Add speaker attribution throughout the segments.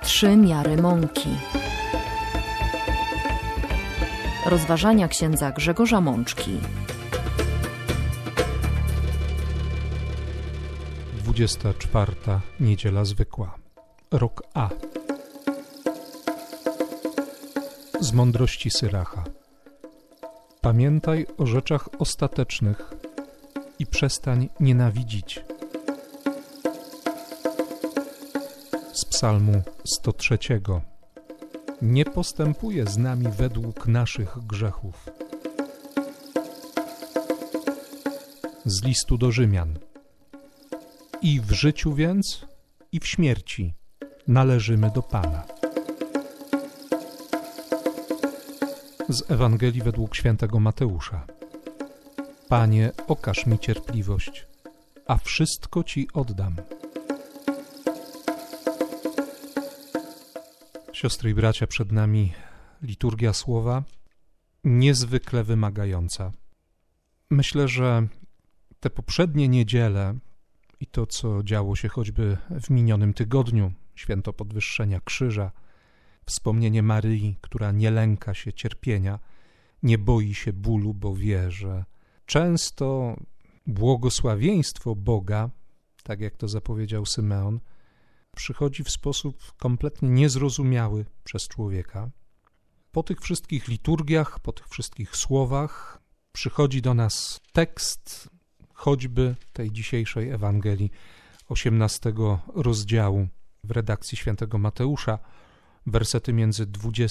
Speaker 1: 3 miary mąki. Rozważania księdza Grzegorza Mączki.
Speaker 2: 24. Niedziela Zwykła. Rok A. Z mądrości Syracha. Pamiętaj o rzeczach ostatecznych i przestań nienawidzić. Z Psalmu 103. Nie postępuje z nami według naszych grzechów. Z listu do Rzymian. I w życiu więc, i w śmierci należymy do Pana. Z Ewangelii według świętego Mateusza. Panie, okaż mi cierpliwość, a wszystko Ci oddam. Siostry i bracia, przed nami liturgia słowa niezwykle wymagająca. Myślę, że te poprzednie niedziele i to, co działo się choćby w minionym tygodniu, święto podwyższenia krzyża, wspomnienie Maryi, która nie lęka się cierpienia, nie boi się bólu, bo wie, że często błogosławieństwo Boga, tak jak to zapowiedział Symeon, przychodzi w sposób kompletnie niezrozumiały przez człowieka. Po tych wszystkich liturgiach, po tych wszystkich słowach przychodzi do nas tekst choćby tej dzisiejszej Ewangelii 18 rozdziału w redakcji świętego Mateusza, wersety między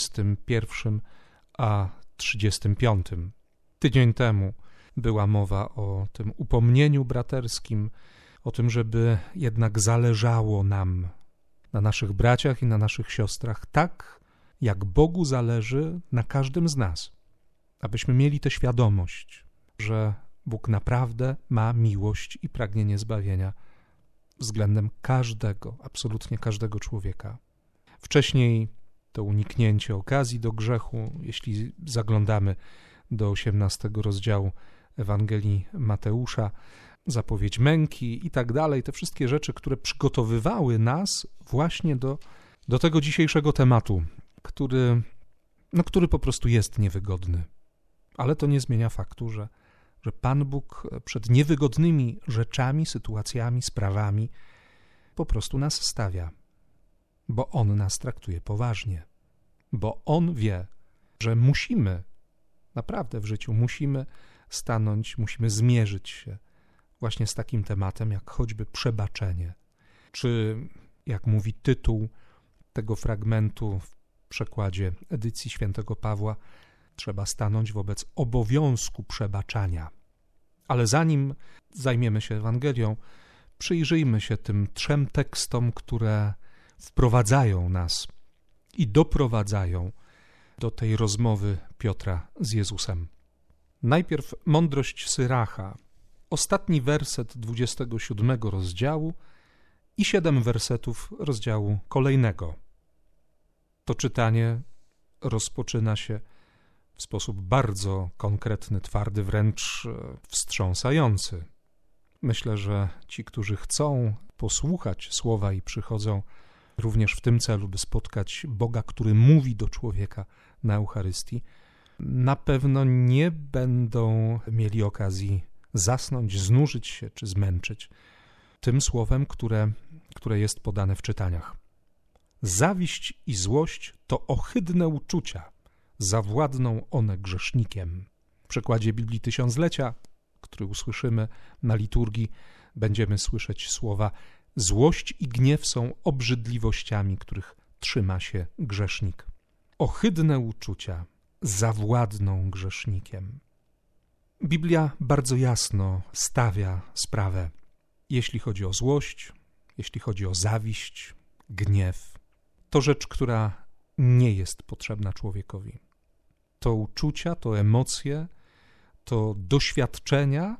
Speaker 2: 21 a 35. Tydzień temu była mowa o tym upomnieniu braterskim, o tym, żeby jednak zależało nam na naszych braciach i na naszych siostrach tak, jak Bogu zależy na każdym z nas. Abyśmy mieli tę świadomość, że Bóg naprawdę ma miłość i pragnienie zbawienia względem każdego, absolutnie każdego człowieka. Wcześniej to uniknięcie okazji do grzechu, jeśli zaglądamy do 18 rozdziału Ewangelii Mateusza, zapowiedź męki i tak dalej, te wszystkie rzeczy, które przygotowywały nas właśnie do tego dzisiejszego tematu, który po prostu jest niewygodny. Ale to nie zmienia faktu, że Pan Bóg przed niewygodnymi rzeczami, sytuacjami, sprawami po prostu nas stawia, bo On nas traktuje poważnie, bo On wie, że musimy, naprawdę w życiu musimy stanąć, musimy zmierzyć się właśnie z takim tematem, jak choćby przebaczenie, czy jak mówi tytuł tego fragmentu w przekładzie edycji świętego Pawła, trzeba stanąć wobec obowiązku przebaczania. Ale zanim zajmiemy się Ewangelią, przyjrzyjmy się tym 3 tekstom, które wprowadzają nas i doprowadzają do tej rozmowy Piotra z Jezusem. Najpierw mądrość Syracha, ostatni werset 27 rozdziału i 7 wersetów rozdziału kolejnego. To czytanie rozpoczyna się w sposób bardzo konkretny, twardy, wręcz wstrząsający. Myślę, że ci, którzy chcą posłuchać słowa i przychodzą również w tym celu, by spotkać Boga, który mówi do człowieka na Eucharystii, na pewno nie będą mieli okazji zasnąć, znużyć się czy zmęczyć tym słowem, które jest podane w czytaniach. Zawiść i złość to ohydne uczucia, zawładną one grzesznikiem. W przekładzie Biblii Tysiąclecia, który usłyszymy na liturgii, będziemy słyszeć słowa: złość i gniew są obrzydliwościami, których trzyma się grzesznik. Ohydne uczucia zawładną grzesznikiem. Biblia bardzo jasno stawia sprawę, jeśli chodzi o złość, jeśli chodzi o zawiść, gniew. To rzecz, która nie jest potrzebna człowiekowi. To uczucia, to emocje, to doświadczenia,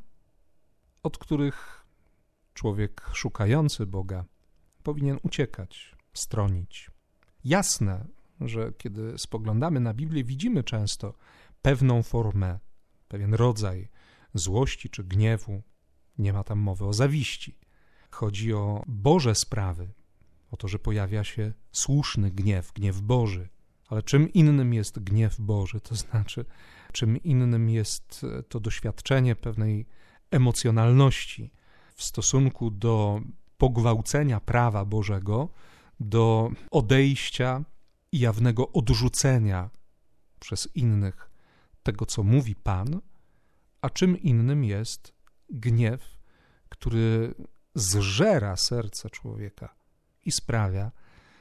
Speaker 2: od których człowiek szukający Boga powinien uciekać, stronić. Jasne, że kiedy spoglądamy na Biblię, widzimy często pewną formę, pewien rodzaj złości czy gniewu. Nie ma tam mowy o zawiści. Chodzi o Boże sprawy, o to, że pojawia się słuszny gniew, gniew Boży. Ale czym innym jest gniew Boży, to znaczy czym innym jest to doświadczenie pewnej emocjonalności w stosunku do pogwałcenia prawa Bożego, do odejścia i jawnego odrzucenia przez innych tego, co mówi Pan, a czym innym jest gniew, który zżera serce człowieka i sprawia,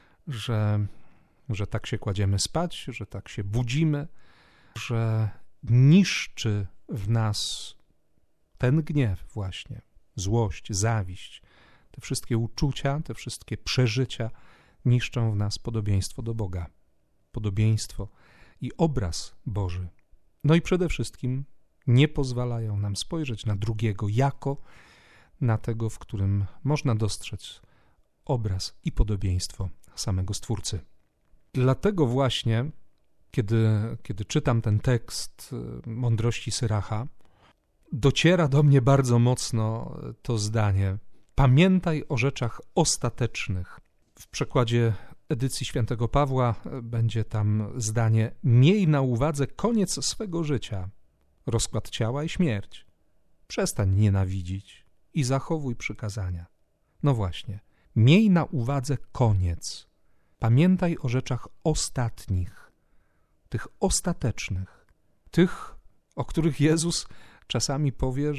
Speaker 2: że tak się kładziemy spać, że tak się budzimy, że niszczy w nas ten gniew właśnie, złość, zawiść, te wszystkie uczucia, te wszystkie przeżycia niszczą w nas podobieństwo do Boga, podobieństwo i obraz Boży. No i przede wszystkim nie pozwalają nam spojrzeć na drugiego jako na tego, w którym można dostrzec obraz i podobieństwo samego Stwórcy. Dlatego właśnie, kiedy czytam ten tekst Mądrości Syracha, dociera do mnie bardzo mocno to zdanie: pamiętaj o rzeczach ostatecznych. W przekładzie edycji Świętego Pawła będzie tam zdanie: miej na uwadze koniec swego życia, rozkład ciała i śmierć. Przestań nienawidzić i zachowuj przykazania. No właśnie, miej na uwadze koniec. Pamiętaj o rzeczach ostatnich, tych ostatecznych, tych, o których Jezus czasami powie,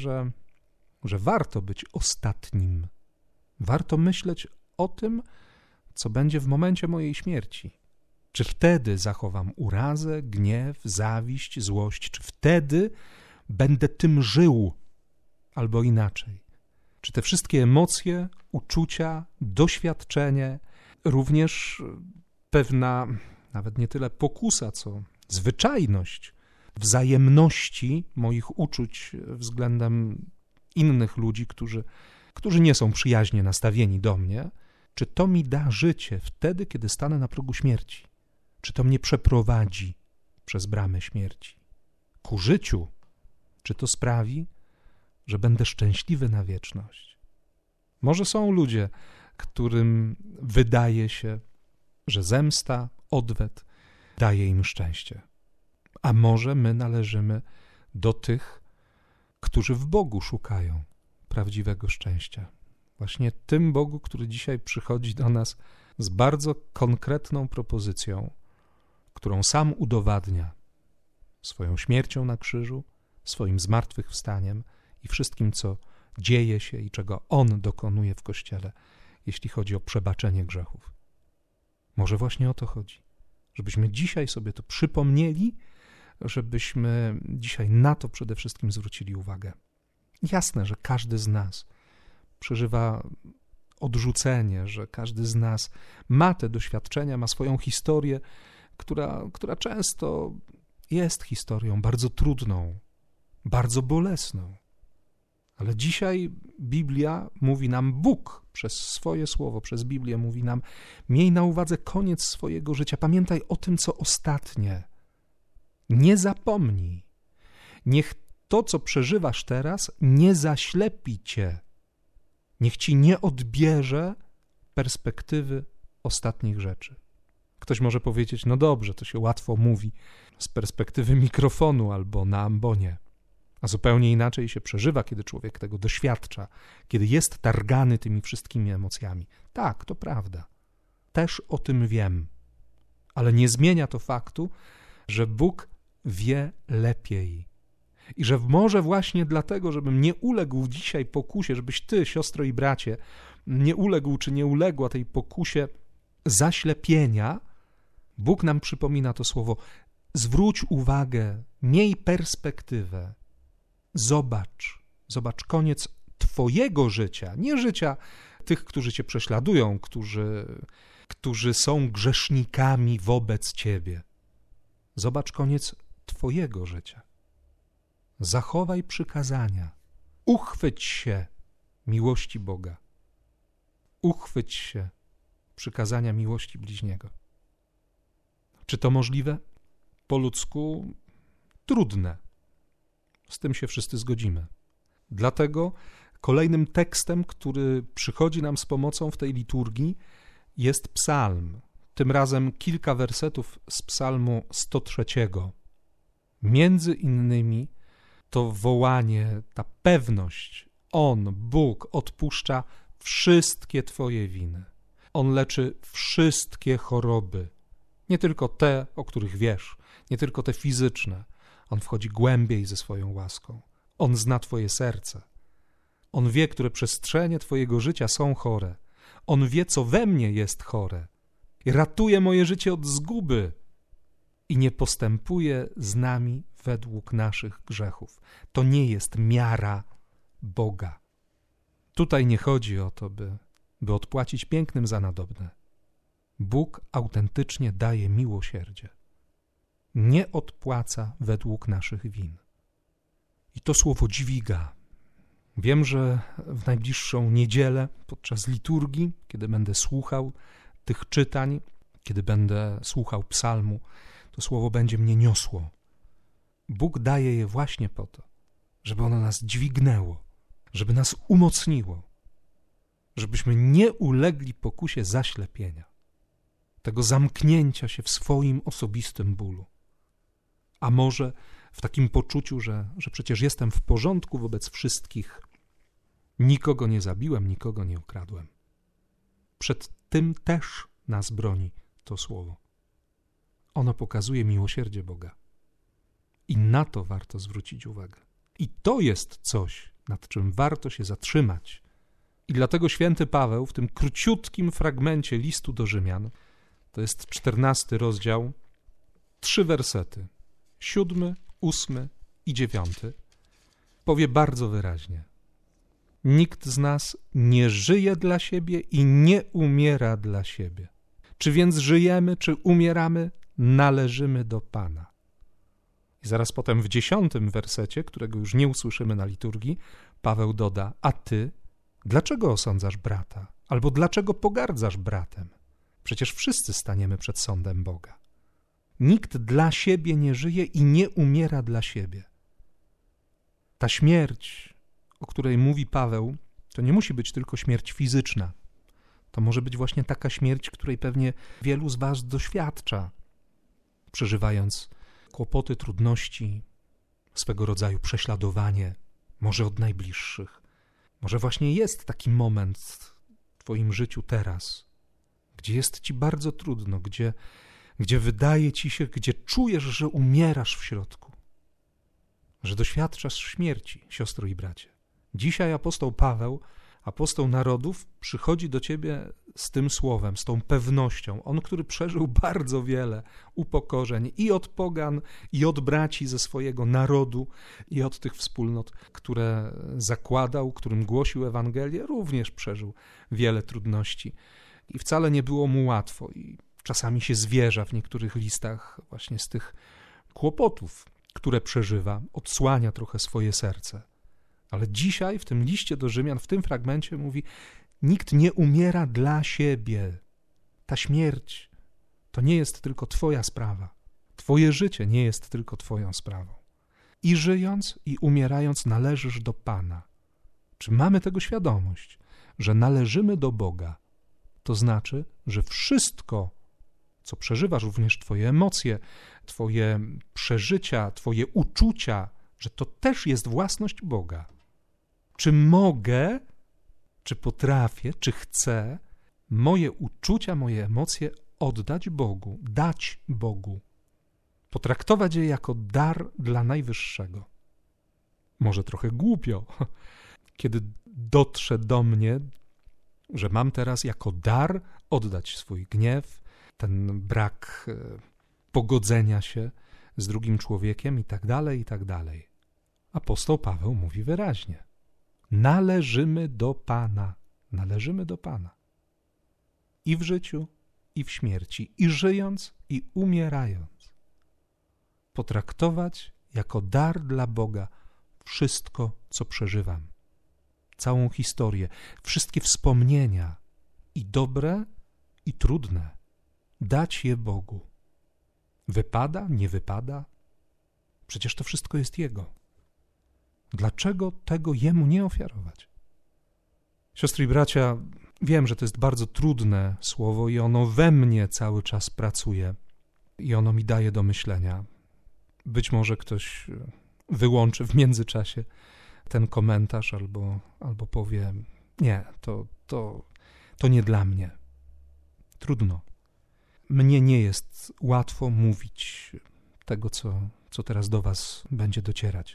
Speaker 2: że warto być ostatnim. Warto myśleć o tym, co będzie w momencie mojej śmierci. Czy wtedy zachowam urazę, gniew, zawiść, złość? Czy wtedy będę tym żył? Albo inaczej. Czy te wszystkie emocje, uczucia, doświadczenie, również pewna, nawet nie tyle pokusa, co zwyczajność wzajemności moich uczuć względem innych ludzi, którzy nie są przyjaźnie nastawieni do mnie, czy to mi da życie wtedy, kiedy stanę na progu śmierci? Czy to mnie przeprowadzi przez bramę śmierci ku życiu? Czy to sprawi, że będę szczęśliwy na wieczność? Może są ludzie, którym wydaje się, że zemsta, odwet daje im szczęście. A może my należymy do tych, którzy w Bogu szukają prawdziwego szczęścia. Właśnie tym Bogu, który dzisiaj przychodzi do nas z bardzo konkretną propozycją, którą sam udowadnia swoją śmiercią na krzyżu, swoim zmartwychwstaniem i wszystkim, co dzieje się i czego On dokonuje w Kościele, jeśli chodzi o przebaczenie grzechów. Może właśnie o to chodzi, żebyśmy dzisiaj sobie to przypomnieli, żebyśmy dzisiaj na to przede wszystkim zwrócili uwagę. Jasne, że każdy z nas przeżywa odrzucenie, że każdy z nas ma te doświadczenia, ma swoją historię, która często jest historią bardzo trudną, bardzo bolesną. Ale dzisiaj Biblia mówi nam, Bóg przez swoje słowo, przez Biblię mówi nam: miej na uwadze koniec swojego życia, pamiętaj o tym, co ostatnie. Nie zapomnij. Niech to, co przeżywasz teraz, nie zaślepi cię. Niech ci nie odbierze perspektywy ostatnich rzeczy. Ktoś może powiedzieć: no dobrze, to się łatwo mówi z perspektywy mikrofonu albo na ambonie. A zupełnie inaczej się przeżywa, kiedy człowiek tego doświadcza, kiedy jest targany tymi wszystkimi emocjami. Tak, to prawda. Też o tym wiem. Ale nie zmienia to faktu, że Bóg wie lepiej. I że może właśnie dlatego, żebym nie uległ dzisiaj pokusie, żebyś ty, siostro i bracie, nie uległ czy nie uległa tej pokusie zaślepienia, Bóg nam przypomina to słowo: zwróć uwagę, miej perspektywę. Zobacz koniec twojego życia, nie życia tych, którzy cię prześladują, którzy są grzesznikami wobec ciebie. Zobacz koniec twojego życia. Zachowaj przykazania. Uchwyć się miłości Boga. Uchwyć się przykazania miłości bliźniego. Czy to możliwe? Po ludzku trudne. Z tym się wszyscy zgodzimy. Dlatego kolejnym tekstem, który przychodzi nam z pomocą w tej liturgii, jest psalm, tym razem kilka wersetów z psalmu 103. Między innymi to wołanie, ta pewność, On, Bóg, odpuszcza wszystkie twoje winy. On leczy wszystkie choroby, nie tylko te, o których wiesz, nie tylko te fizyczne. On wchodzi głębiej ze swoją łaską. On zna twoje serce. On wie, które przestrzenie twojego życia są chore. On wie, co we mnie jest chore. I ratuje moje życie od zguby i nie postępuje z nami według naszych grzechów. To nie jest miara Boga. Tutaj nie chodzi o to, by odpłacić pięknym za nadobne. Bóg autentycznie daje miłosierdzie. Nie odpłaca według naszych win. I to słowo dźwiga. Wiem, że w najbliższą niedzielę podczas liturgii, kiedy będę słuchał tych czytań, kiedy będę słuchał psalmu, to słowo będzie mnie niosło. Bóg daje je właśnie po to, żeby ono nas dźwignęło, żeby nas umocniło, żebyśmy nie ulegli pokusie zaślepienia, tego zamknięcia się w swoim osobistym bólu. A może w takim poczuciu, że przecież jestem w porządku wobec wszystkich, nikogo nie zabiłem, nikogo nie okradłem. Przed tym też nas broni to słowo. Ono pokazuje miłosierdzie Boga. I na to warto zwrócić uwagę. I to jest coś, nad czym warto się zatrzymać. I dlatego święty Paweł w tym króciutkim fragmencie listu do Rzymian, to jest 14 rozdział, 3 wersety, 7, 8 i 9, powie bardzo wyraźnie: nikt z nas nie żyje dla siebie i nie umiera dla siebie. Czy więc żyjemy, czy umieramy, należymy do Pana. I zaraz potem w 10 wersecie, którego już nie usłyszymy na liturgii, Paweł doda: a ty, dlaczego osądzasz brata? Albo dlaczego pogardzasz bratem? Przecież wszyscy staniemy przed sądem Boga. Nikt dla siebie nie żyje i nie umiera dla siebie. Ta śmierć, o której mówi Paweł, to nie musi być tylko śmierć fizyczna. To może być właśnie taka śmierć, której pewnie wielu z was doświadcza, przeżywając kłopoty, trudności, swego rodzaju prześladowanie, może od najbliższych. Może właśnie jest taki moment w twoim życiu teraz, gdzie jest ci bardzo trudno, gdzie wydaje ci się, gdzie czujesz, że umierasz w środku, że doświadczasz śmierci, siostro i bracie. Dzisiaj apostoł Paweł, apostoł narodów, przychodzi do ciebie z tym słowem, z tą pewnością. On, który przeżył bardzo wiele upokorzeń i od pogan, i od braci ze swojego narodu, i od tych wspólnot, które zakładał, którym głosił Ewangelię, również przeżył wiele trudności. I wcale nie było mu łatwo i czasami się zwierza w niektórych listach właśnie z tych kłopotów, które przeżywa, odsłania trochę swoje serce. Ale dzisiaj w tym liście do Rzymian, w tym fragmencie mówi: nikt nie umiera dla siebie. Ta śmierć to nie jest tylko twoja sprawa. Twoje życie nie jest tylko twoją sprawą. I żyjąc, i umierając należysz do Pana. Czy mamy tego świadomość, że należymy do Boga? To znaczy, że wszystko, co przeżywasz, również twoje emocje, twoje przeżycia, twoje uczucia, że to też jest własność Boga. Czy mogę, czy potrafię, czy chcę moje uczucia, moje emocje oddać Bogu, dać Bogu, potraktować je jako dar dla Najwyższego? Może trochę głupio, kiedy dotrze do mnie, że mam teraz jako dar oddać swój gniew, ten brak pogodzenia się z drugim człowiekiem i tak dalej, i tak dalej. Apostoł Paweł mówi wyraźnie: należymy do Pana, należymy do Pana. I w życiu, i w śmierci, i żyjąc, i umierając. Potraktować jako dar dla Boga wszystko, co przeżywam. Całą historię, wszystkie wspomnienia, i dobre, i trudne. Dać je Bogu. Wypada, nie wypada? Przecież to wszystko jest Jego. Dlaczego tego Jemu nie ofiarować? Siostry i bracia, Wiem, że to jest bardzo trudne słowo i ono we mnie cały czas pracuje i ono mi daje do myślenia. Być może ktoś wyłączy w międzyczasie ten komentarz albo powie, nie, to nie dla mnie. Trudno. Mnie nie jest łatwo mówić tego, co teraz do was będzie docierać.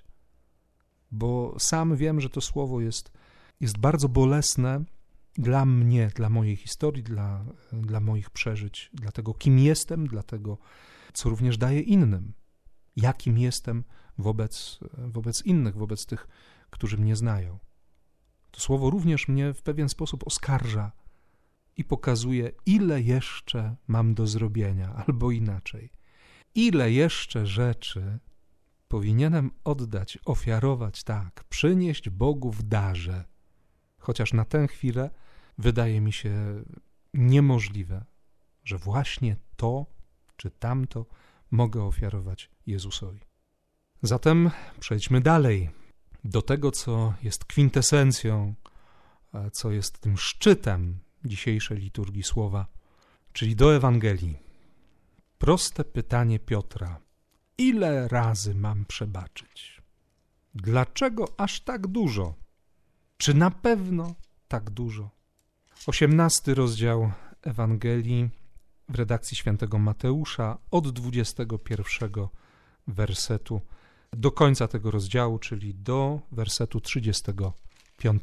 Speaker 2: Bo sam wiem, że to słowo jest bardzo bolesne dla mnie, dla mojej historii, dla moich przeżyć, dla tego, kim jestem, dla tego, co również daję innym. Jakim jestem wobec innych, wobec tych, którzy mnie znają. To słowo również mnie w pewien sposób oskarża i pokazuje, ile jeszcze mam do zrobienia, albo inaczej. Ile jeszcze rzeczy powinienem oddać, ofiarować, tak, przynieść Bogu w darze, chociaż na tę chwilę wydaje mi się niemożliwe, że właśnie to czy tamto mogę ofiarować Jezusowi. Zatem przejdźmy dalej do tego, co jest kwintesencją, co jest tym szczytem dzisiejszej liturgii słowa, czyli do Ewangelii. Proste pytanie Piotra. Ile razy mam przebaczyć? Dlaczego aż tak dużo? Czy na pewno tak dużo? 18 rozdział Ewangelii w redakcji świętego Mateusza od 21 wersetu do końca tego rozdziału, czyli do wersetu 35.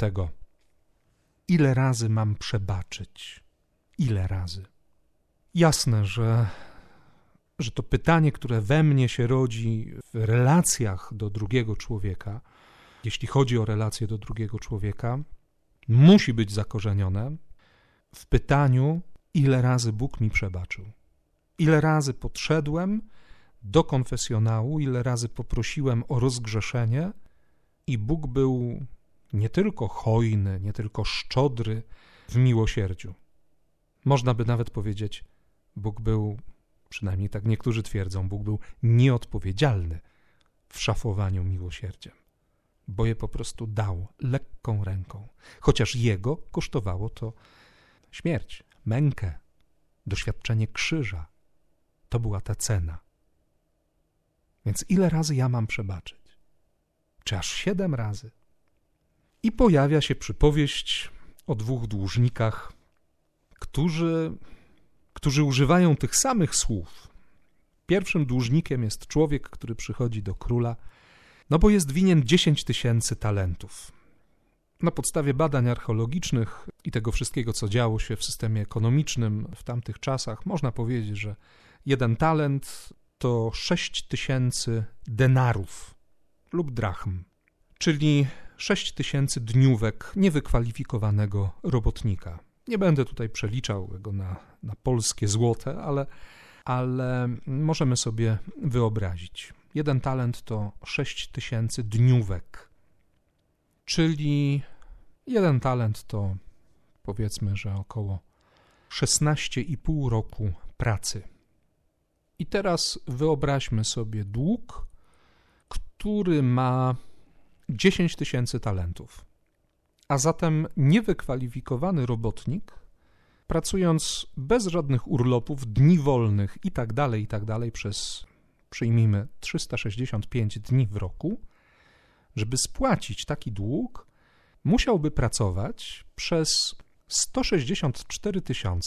Speaker 2: Ile razy mam przebaczyć? Ile razy? Jasne, że to pytanie, które we mnie się rodzi w relacjach do drugiego człowieka, jeśli chodzi o relacje do drugiego człowieka, musi być zakorzenione w pytaniu, ile razy Bóg mi przebaczył. Ile razy podszedłem do konfesjonału, ile razy poprosiłem o rozgrzeszenie i Bóg był nie tylko hojny, nie tylko szczodry w miłosierdziu. Można by nawet powiedzieć, Bóg był, przynajmniej tak niektórzy twierdzą, Bóg był nieodpowiedzialny w szafowaniu miłosierdziem, bo je po prostu dał lekką ręką, chociaż Jego kosztowało to śmierć, mękę, doświadczenie krzyża. To była ta cena. Więc ile razy ja mam przebaczyć? Czy aż 7 razy? I pojawia się przypowieść o 2 dłużnikach, którzy używają tych samych słów. Pierwszym dłużnikiem jest człowiek, który przychodzi do króla, bo jest winien 10 000 talentów. Na podstawie badań archeologicznych i tego wszystkiego, co działo się w systemie ekonomicznym w tamtych czasach, można powiedzieć, że 1 talent to 6000 denarów lub drachm, czyli 6000 dniówek niewykwalifikowanego robotnika. Nie będę tutaj przeliczał go na polskie złote, ale możemy sobie wyobrazić. 1 talent to 6000 dniówek, czyli 1 talent to powiedzmy, że około 16,5 roku pracy. I teraz wyobraźmy sobie dług, który ma 10 000 talentów. A zatem niewykwalifikowany robotnik, pracując bez żadnych urlopów, dni wolnych i tak dalej, przez, przyjmijmy, 365 dni w roku, żeby spłacić taki dług, musiałby pracować przez 164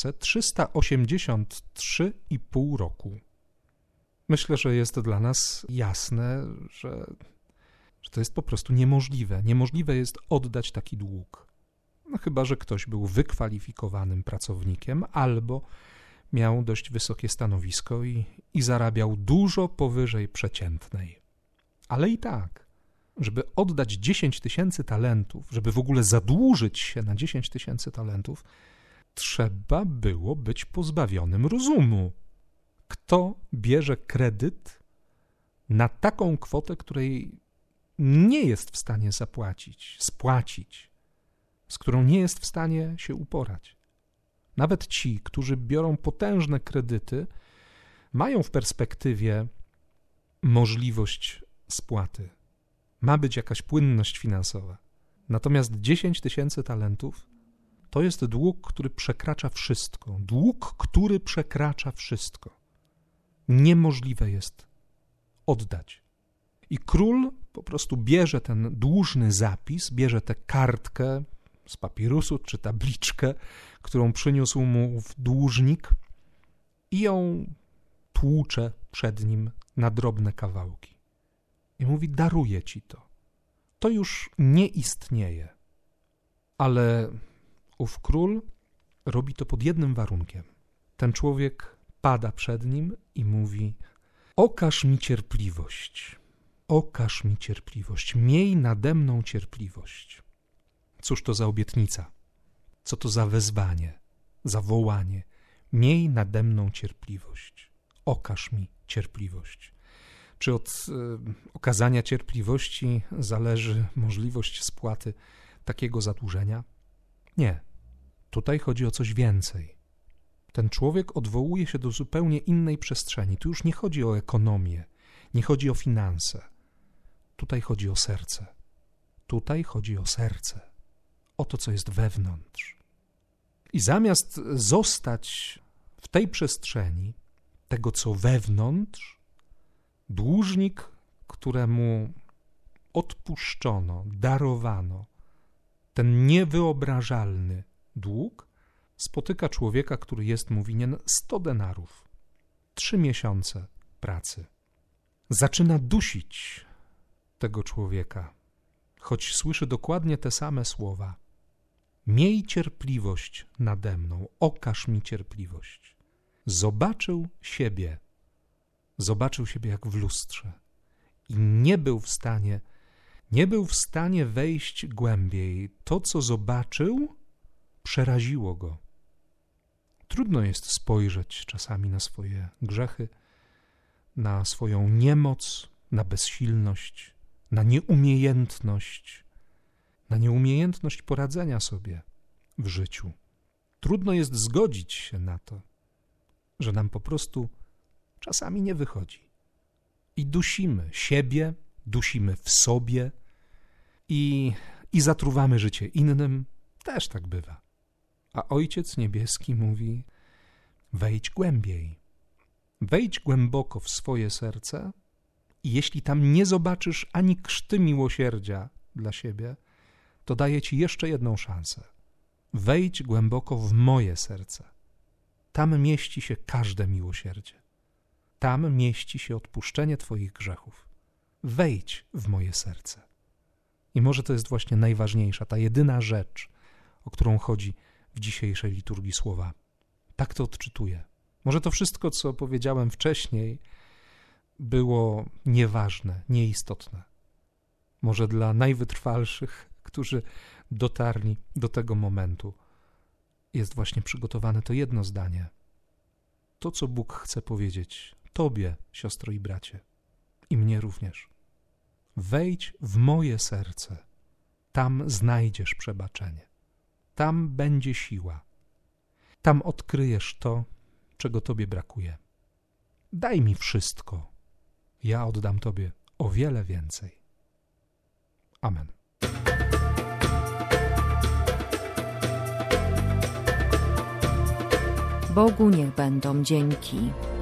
Speaker 2: 383,5 roku. Myślę, że jest to dla nas jasne, że to jest po prostu niemożliwe. Niemożliwe jest oddać taki dług. Chyba że ktoś był wykwalifikowanym pracownikiem albo miał dość wysokie stanowisko i zarabiał dużo powyżej przeciętnej. Ale i tak, żeby oddać 10 000 talentów, żeby w ogóle zadłużyć się na 10 000 talentów, trzeba było być pozbawionym rozumu. Kto bierze kredyt na taką kwotę, której nie jest w stanie spłacić, z którą nie jest w stanie się uporać? Nawet ci, którzy biorą potężne kredyty, mają w perspektywie możliwość spłaty. Ma być jakaś płynność finansowa. Natomiast 10 000 talentów To jest dług, który przekracza wszystko. Dług, który przekracza wszystko. Niemożliwe jest oddać. I król po prostu bierze ten dłużny zapis, bierze tę kartkę z papirusu czy tabliczkę, którą przyniósł mu dłużnik i ją tłucze przed nim na drobne kawałki. I mówi, daruję ci to. To już nie istnieje. Ale ów król robi to pod jednym warunkiem. Ten człowiek pada przed nim i mówi, okaż mi cierpliwość. Okaż mi cierpliwość. Miej nade mną cierpliwość. Cóż to za obietnica? Co to za wezwanie, za wołanie? Miej nade mną cierpliwość. Okaż mi cierpliwość. Czy od okazania cierpliwości zależy możliwość spłaty takiego zadłużenia? Nie. Tutaj chodzi o coś więcej. Ten człowiek odwołuje się do zupełnie innej przestrzeni. Tu już nie chodzi o ekonomię, nie chodzi o finanse. Tutaj chodzi o serce. Tutaj chodzi o serce. O to, co jest wewnątrz. I zamiast zostać w tej przestrzeni tego, co wewnątrz, dłużnik, któremu odpuszczono, darowano ten niewyobrażalny dług, spotyka człowieka, który jest mu winien 100 denarów, 3 miesiące pracy. Zaczyna dusić tego człowieka, choć słyszy dokładnie te same słowa. Miej cierpliwość nade mną, okaż mi cierpliwość. Zobaczył siebie jak w lustrze i nie był w stanie wejść głębiej. To, co zobaczył, przeraziło go. Trudno jest spojrzeć czasami na swoje grzechy, na swoją niemoc, na bezsilność, na nieumiejętność poradzenia sobie w życiu. Trudno jest zgodzić się na to, że nam po prostu czasami nie wychodzi. I dusimy siebie, dusimy w sobie i zatruwamy życie innym. Też tak bywa. A Ojciec Niebieski mówi, wejdź głębiej. Wejdź głęboko w swoje serce i jeśli tam nie zobaczysz ani krzty miłosierdzia dla siebie, to daję ci jeszcze jedną szansę. Wejdź głęboko w moje serce. Tam mieści się każde miłosierdzie. Tam mieści się odpuszczenie twoich grzechów. Wejdź w moje serce. I może to jest właśnie najważniejsza, ta jedyna rzecz, o którą chodzi w dzisiejszej liturgii słowa. Tak to odczytuję. Może to wszystko, co powiedziałem wcześniej, było nieważne, nieistotne. Może dla najwytrwalszych, którzy dotarli do tego momentu, jest właśnie przygotowane to jedno zdanie. To, co Bóg chce powiedzieć tobie, siostro i bracie, i mnie również. Wejdź w moje serce, tam znajdziesz przebaczenie. Tam będzie siła. Tam odkryjesz to, czego tobie brakuje. Daj mi wszystko, ja oddam tobie o wiele więcej. Amen.
Speaker 1: Bogu niech będą dzięki.